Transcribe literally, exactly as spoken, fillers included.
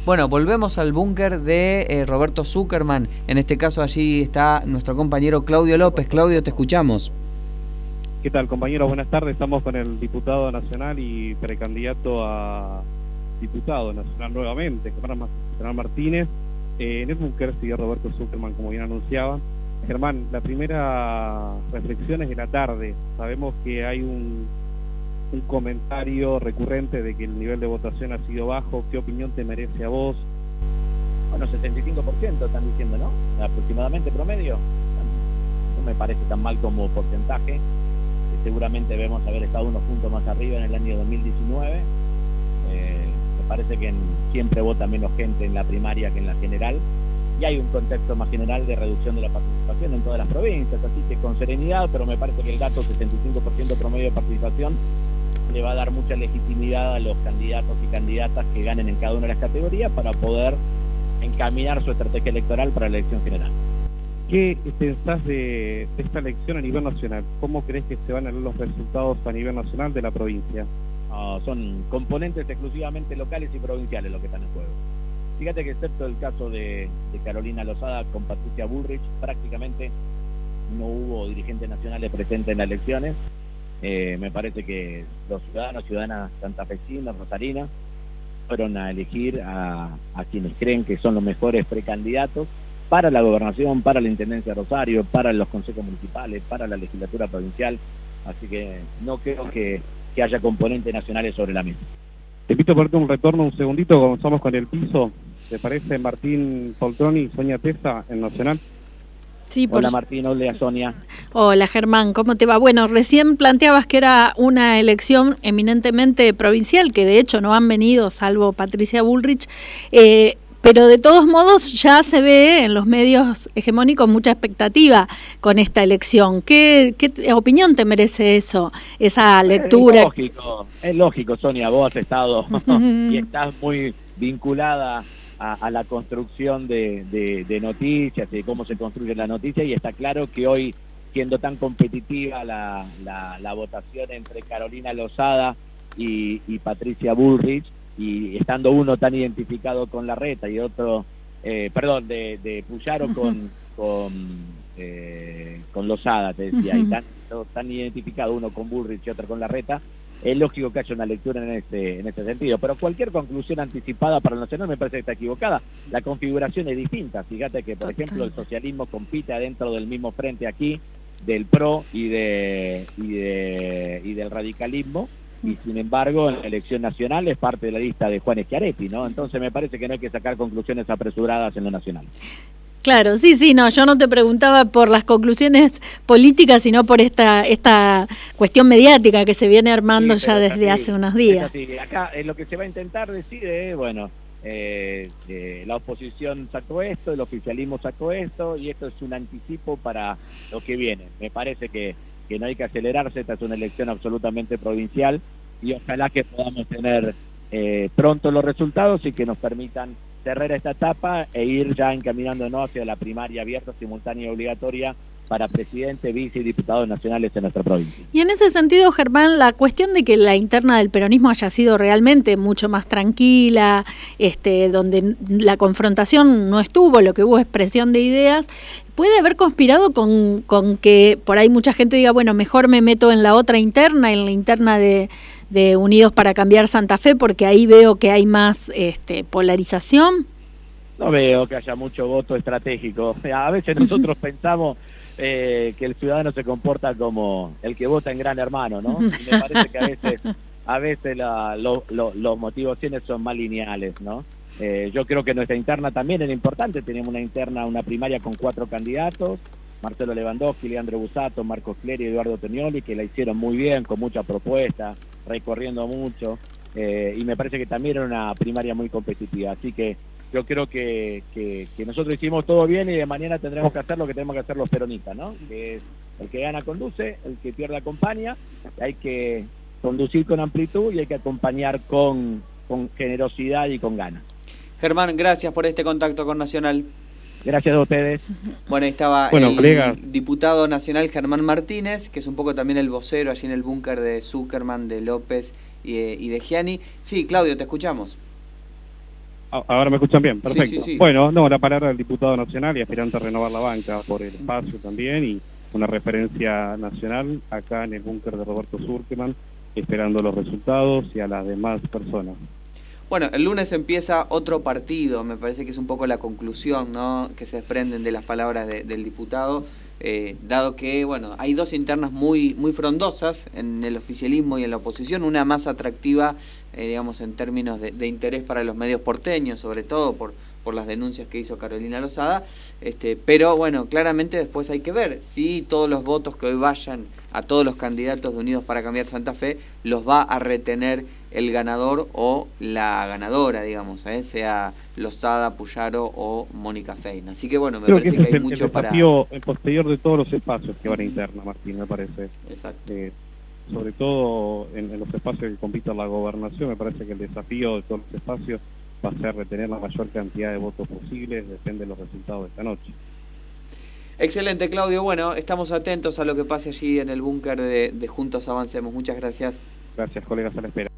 Bueno, volvemos al búnker de eh, Roberto Zuckerman. En este caso allí está nuestro compañero Claudio López. Claudio, te escuchamos. ¿Qué tal, compañeros? Buenas tardes. Estamos con el diputado nacional y precandidato a diputado nacional nuevamente, Germán Martínez. Eh, en el búnker sigue Roberto Zuckerman, como bien anunciaba. Germán, la primera reflexión es de la tarde. Sabemos que hay un... un comentario recurrente de que el nivel de votación ha sido bajo. ¿Qué opinión te merece a vos? Bueno, setenta y cinco por ciento están diciendo, ¿no? Aproximadamente promedio. No me parece tan mal como porcentaje. Seguramente debemos haber estado unos puntos más arriba en el año dos mil diecinueve. Eh, me parece que en, siempre vota menos gente en la primaria que en la general. Y hay un contexto más general de reducción de la participación en todas las provincias, así que con serenidad, pero me parece que el dato setenta y cinco por ciento promedio de participación le va a dar mucha legitimidad a los candidatos y candidatas que ganen en cada una de las categorías para poder encaminar su estrategia electoral para la elección general. ¿Qué pensás de, de esta elección a nivel nacional? ¿Cómo crees que se van a dar los resultados a nivel nacional de la provincia? Uh, son componentes exclusivamente locales y provinciales los que están en juego. Fíjate que excepto el caso de, de Carolina Lozada con Patricia Bullrich, prácticamente no hubo dirigentes nacionales presentes en las elecciones. Eh, me parece que los ciudadanos, ciudadanas santafesinas, rosarinas, fueron a elegir a, a quienes creen que son los mejores precandidatos para la gobernación, para la Intendencia de Rosario, para los consejos municipales, para la legislatura provincial. Así que no creo que, que haya componentes nacionales sobre la mesa. Te invito a ponerte un retorno un segundito, comenzamos con el piso. ¿Te parece Martín Poltroni y Sonia Tesa en Nacional? Sí, por... Hola Martín, hola Sonia. Hola Germán, ¿cómo te va? Bueno, recién planteabas que era una elección eminentemente provincial, que de hecho no han venido, salvo Patricia Bullrich, eh, pero de todos modos ya se ve en los medios hegemónicos mucha expectativa con esta elección. ¿Qué, qué opinión te merece eso, esa lectura? Es lógico, es lógico, Sonia, vos has estado y estás muy vinculada A, a la construcción de, de, de noticias, de cómo se construye la noticia, y está claro que hoy, siendo tan competitiva la, la, la votación entre Carolina Lozada y, y Patricia Bullrich, y estando uno tan identificado con Larreta y otro, eh, perdón, de, de Puyaro con, con, eh, con Lozada, te decía, y tan, tan identificado uno con Bullrich y otro con Larreta, es lógico que haya una lectura en este, en este sentido, pero cualquier conclusión anticipada para el Nacional me parece que está equivocada. La configuración es distinta. Fíjate que, por ejemplo, el socialismo compite adentro del mismo frente aquí, del PRO y, de, y, de, y del radicalismo, y sin embargo en la elección nacional es parte de la lista de Juan Schiaretti, ¿no? Entonces me parece que no hay que sacar conclusiones apresuradas en lo nacional. Claro, sí, sí, no, yo no te preguntaba por las conclusiones políticas, sino por esta esta cuestión mediática que se viene armando sí, ya desde así, hace unos días. Sí, acá eh, lo que se va a intentar decir es, bueno, eh, eh, la oposición sacó esto, el oficialismo sacó esto, y esto es un anticipo para lo que viene. Me parece que, que no hay que acelerarse, esta es una elección absolutamente provincial, y ojalá que podamos tener eh, pronto los resultados y que nos permitan cerrar esta etapa e ir ya encaminándonos hacia la primaria abierta, simultánea y obligatoria para presidente, vice y diputados nacionales en nuestra provincia. Y en ese sentido, Germán, la cuestión de que la interna del peronismo haya sido realmente mucho más tranquila, este, donde la confrontación no estuvo, lo que hubo expresión de ideas, ¿puede haber conspirado con, con que por ahí mucha gente diga, bueno, mejor me meto en la otra interna, en la interna de, de Unidos para Cambiar Santa Fe, porque ahí veo que hay más este, polarización? No veo que haya mucho voto estratégico. A veces nosotros pensamos eh, que el ciudadano se comporta como el que vota en Gran Hermano, ¿no? Y me parece que a veces, a veces la, lo, lo, los motivaciones son más lineales, ¿no? Eh, yo creo que nuestra interna también era importante. Tenemos una interna, una primaria con cuatro candidatos: Marcelo Lewandowski, Leandro Busato, Marcos Clery y Eduardo Tonioli, que la hicieron muy bien, con mucha propuesta, recorriendo mucho, eh, y me parece que también era una primaria muy competitiva. Así que yo creo que, que, que nosotros hicimos todo bien, y de mañana tendremos que hacer lo que tenemos que hacer los peronistas, ¿no? Que es el que gana conduce, el que pierde acompaña. Hay que conducir con amplitud y hay que acompañar con, con generosidad y con ganas. Germán, gracias por este contacto con Nacional. Gracias a ustedes. Bueno, ahí estaba bueno, el colega. diputado nacional Germán Martínez, que es un poco también el vocero allí en el búnker de Zuckerman, de López y de, y de Gianni. Sí, Claudio, te escuchamos. Ahora me escuchan bien, perfecto. Sí, sí, sí. Bueno, no, la palabra del diputado nacional y aspirante a renovar la banca por el espacio también, y una referencia nacional acá en el búnker de Roberto Zuckerman, esperando los resultados y a las demás personas. Bueno, el lunes empieza otro partido, me parece que es un poco la conclusión, ¿no?, que se desprenden de las palabras de, del diputado, eh, dado que, bueno, hay dos internas muy, muy frondosas en el oficialismo y en la oposición, una más atractiva, eh, digamos, en términos de, de interés para los medios porteños, sobre todo por, por las denuncias que hizo Carolina Lozada, este, pero bueno, claramente después hay que ver si todos los votos que hoy vayan a todos los candidatos de Unidos para Cambiar Santa Fe los va a retener el ganador o la ganadora, digamos, ¿eh? sea Lozada, Puyaro o Mónica Fein. Así que bueno, me Creo parece que, que, ese hay es el, mucho el para... desafío el posterior de todos los espacios que van a interna, Martín, me parece. Exacto. Eh, sobre todo en, en los espacios que compita la gobernación, me parece que el desafío de todos los espacios va a ser retener la mayor cantidad de votos posibles, depende de los resultados de esta noche. Excelente, Claudio. Bueno, estamos atentos a lo que pase allí en el búnker de, de Juntos Avancemos. Muchas gracias. Gracias, colegas, a la espera.